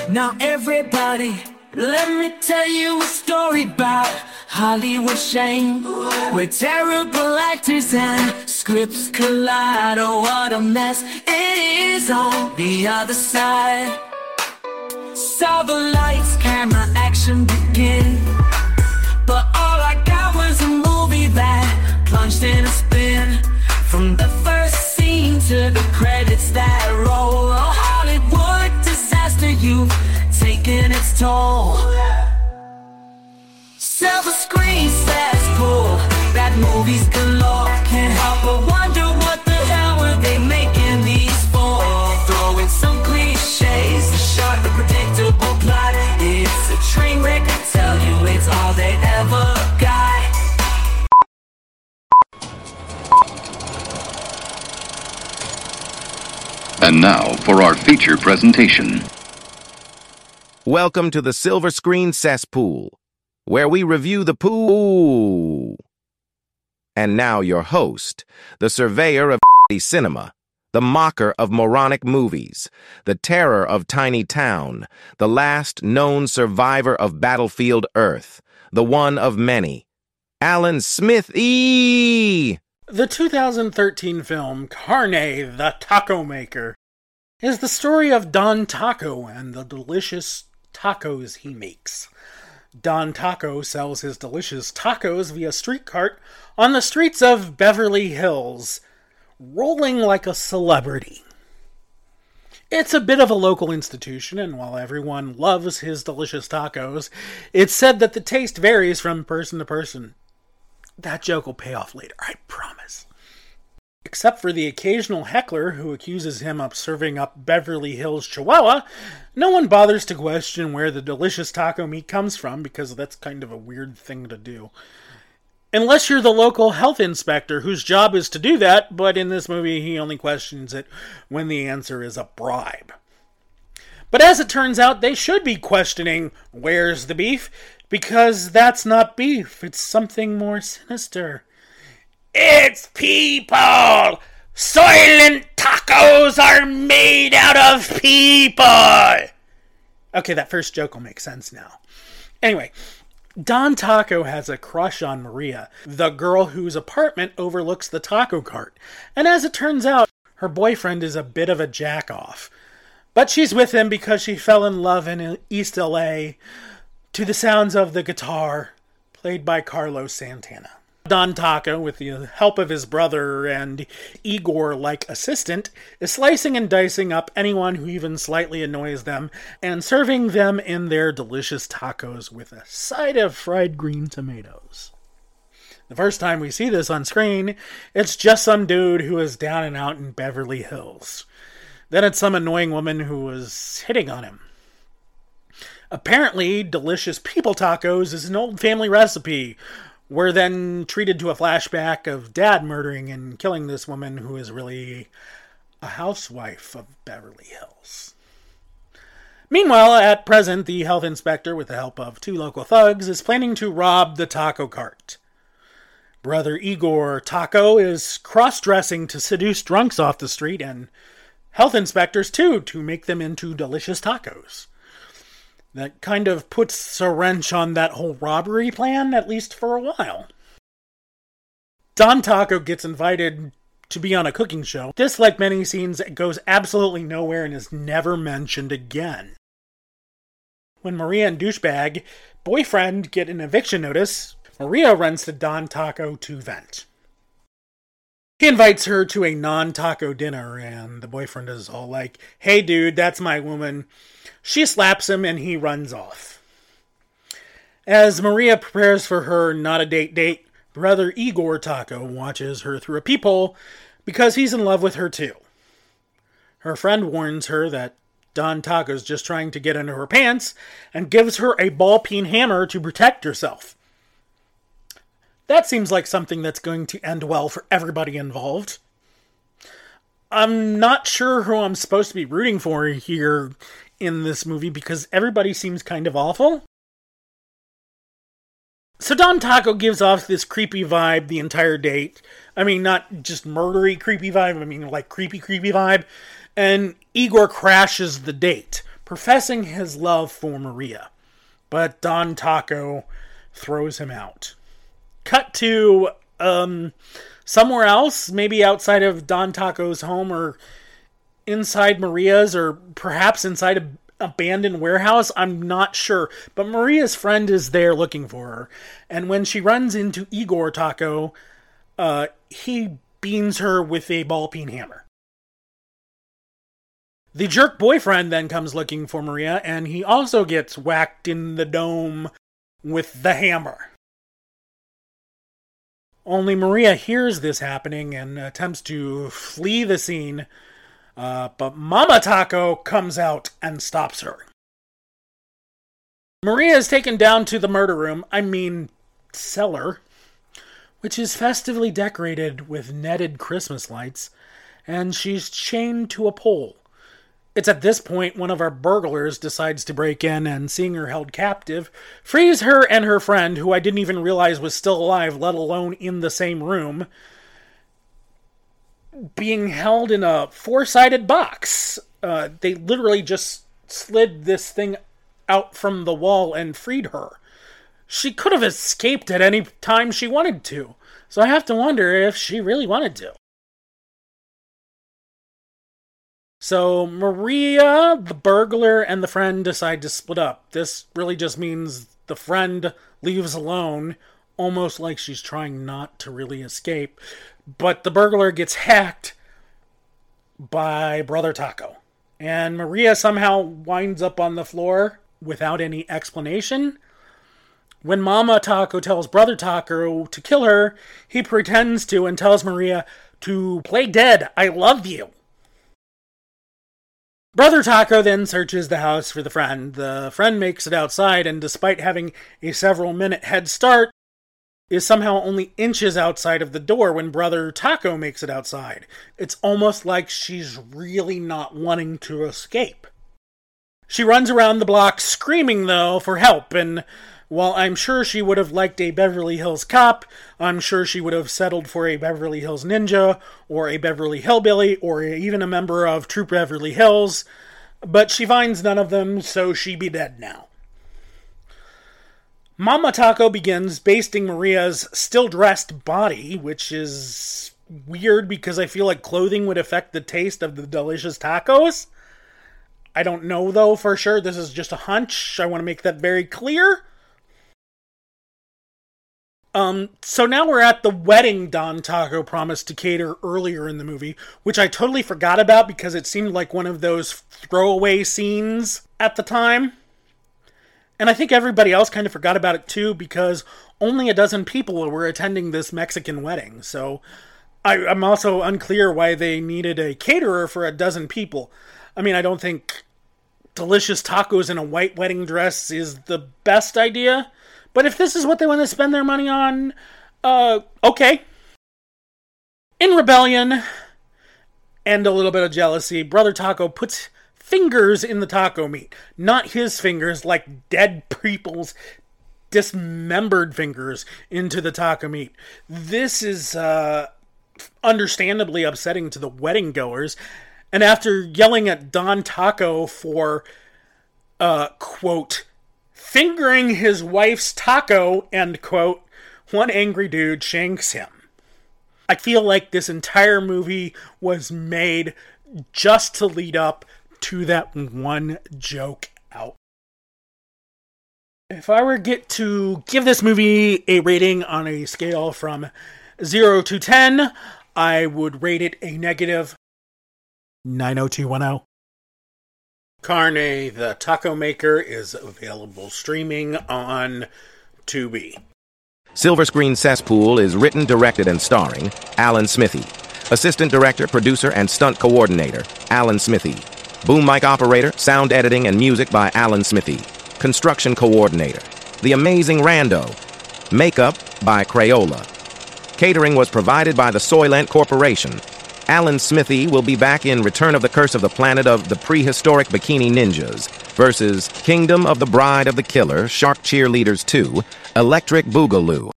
Now everybody, let me tell you a story about Hollywood shame, where terrible actors and scripts collide. Oh, what a mess it is on the other side. Saw the lights, camera, action begin, but all I got was a movie that plunged in a spin. From the first scene to the credits that roll, a Hollywood disaster, you've taken its toll. Silver screen says cool, bad movies galore. Can't help but wonder what the hell were they making these for? Throw in some cliches, the short, the predictable plot. It's a train wreck, I tell you, it's all they ever got. And now for our feature presentation. Welcome to the Silver Screen Cesspool, where we review the pool. And now your host, the surveyor of cinema, the mocker of moronic movies, the terror of tiny town, the last known survivor of battlefield Earth, the one of many, Alan Smith-E. The 2013 film Carne, the Taco Maker is the story of Don Taco and the delicious tacos he makes. Don Taco sells his delicious tacos via street cart on the streets of Beverly Hills, rolling like a celebrity. It's a bit of a local institution, and while everyone loves his delicious tacos, it's said that the taste varies from person to person. That joke will pay off later, I promise. Except for the occasional heckler who accuses him of serving up Beverly Hills Chihuahua, no one bothers to question where the delicious taco meat comes from, because that's kind of a weird thing to do. Unless you're the local health inspector, whose job is to do that, but in this movie he only questions it when the answer is a bribe. But as it turns out, they should be questioning, where's the beef? Because that's not beef, it's something more sinister. It's people! Soylent tacos are made out of people! Okay, that first joke will make sense now. Anyway, Don Taco has a crush on Maria, the girl whose apartment overlooks the taco cart. And as it turns out, her boyfriend is a bit of a jack-off. But she's with him because she fell in love in East LA to the sounds of the guitar, played by Carlos Santana. Don Taco, with the help of his brother and Igor-like assistant, is slicing and dicing up anyone who even slightly annoys them and serving them in their delicious tacos with a side of fried green tomatoes. The first time we see this on screen, it's just some dude who is down and out in Beverly Hills. Then it's some annoying woman who was hitting on him. Apparently, delicious people tacos is an old family recipe. We're then treated to a flashback of Dad murdering and killing this woman who is really a housewife of Beverly Hills. Meanwhile, at present, the health inspector, with the help of two local thugs, is planning to rob the taco cart. Brother Igor Taco is cross-dressing to seduce drunks off the street, and health inspectors, too, to make them into delicious tacos. That kind of puts a wrench on that whole robbery plan, at least for a while. Don Taco gets invited to be on a cooking show. This, like many scenes, goes absolutely nowhere and is never mentioned again. When Maria and douchebag boyfriend get an eviction notice, Maria runs to Don Taco to vent. He invites her to a non-taco dinner, and the boyfriend is all like, "Hey dude, that's my woman." She slaps him and he runs off. As Maria prepares for her not-a-date, brother Igor Taco watches her through a peephole because he's in love with her too. Her friend warns her that Don Taco's just trying to get into her pants and gives her a ball-peen hammer to protect herself. That seems like something that's going to end well for everybody involved. I'm not sure who I'm supposed to be rooting for here in this movie because everybody seems kind of awful. So Don Taco gives off this creepy vibe the entire date. I mean, not just murdery creepy vibe, I mean like creepy vibe. And Igor crashes the date, professing his love for Maria. But Don Taco throws him out. Cut to somewhere else, maybe outside of Don Taco's home or inside Maria's, or perhaps inside an abandoned warehouse. I'm not sure. But Maria's friend is there looking for her. And when she runs into Igor Taco, he beans her with a ball-peen hammer. The jerk boyfriend then comes looking for Maria, and he also gets whacked in the dome with the hammer. Only Maria hears this happening and attempts to flee the scene, but Mama Taco comes out and stops her. Maria is taken down to the murder room, cellar, which is festively decorated with netted Christmas lights, and she's chained to a pole. It's at this point one of our burglars decides to break in, and seeing her held captive, frees her and her friend, who I didn't even realize was still alive, let alone in the same room, being held in a four-sided box. They literally just slid this thing out from the wall and freed her. She could have escaped at any time she wanted to, so I have to wonder if she really wanted to. So Maria, the burglar, and the friend decide to split up. This really just means the friend leaves alone, almost like she's trying not to really escape. But the burglar gets hacked by Brother Taco. And Maria somehow winds up on the floor without any explanation. When Mama Taco tells Brother Taco to kill her, he pretends to and tells Maria to play dead. I love you. Brother Taco then searches the house for the friend. The friend makes it outside, and despite having a several-minute head start, is somehow only inches outside of the door when Brother Taco makes it outside. It's almost like she's really not wanting to escape. She runs around the block screaming, though, for help, and while I'm sure she would have liked a Beverly Hills Cop, I'm sure she would have settled for a Beverly Hills Ninja, or a Beverly Hillbilly, or even a member of Troop Beverly Hills, but she finds none of them, so she be dead now. Mama Taco begins basting Maria's still-dressed body, which is weird because I feel like clothing would affect the taste of the delicious tacos. I don't know, though, for sure. This is just a hunch. I want to make that very clear. So now we're at the wedding Don Taco promised to cater earlier in the movie, which I totally forgot about because it seemed like one of those throwaway scenes at the time. And I think everybody else kind of forgot about it too because only a dozen people were attending this Mexican wedding. So I'm also unclear why they needed a caterer for a dozen people. I mean, I don't think delicious tacos in a white wedding dress is the best idea. But if this is what they want to spend their money on, okay. In rebellion and a little bit of jealousy, Brother Taco puts fingers in the taco meat. Not his fingers, like dead people's dismembered fingers into the taco meat. This is understandably upsetting to the wedding goers. And after yelling at Don Taco for, quote, fingering his wife's taco, end quote, one angry dude shanks him. I feel like this entire movie was made just to lead up to that one joke out. If I were to give this movie a rating on a scale from 0 to 10, I would rate it a negative 90210. Carne, the Taco Maker, is available streaming on Tubi. Silver Screen Cesspool is written, directed, and starring Alan Smithy. Assistant director, producer, and stunt coordinator, Alan Smithy. Boom mic operator, sound editing, and music by Alan Smithy. Construction coordinator, The Amazing Rando. Makeup by Crayola. Catering was provided by the Soylent Corporation. Alan Smithy will be back in Return of the Curse of the Planet of the Prehistoric Bikini Ninjas versus Kingdom of the Bride of the Killer, Shark Cheerleaders 2, Electric Boogaloo.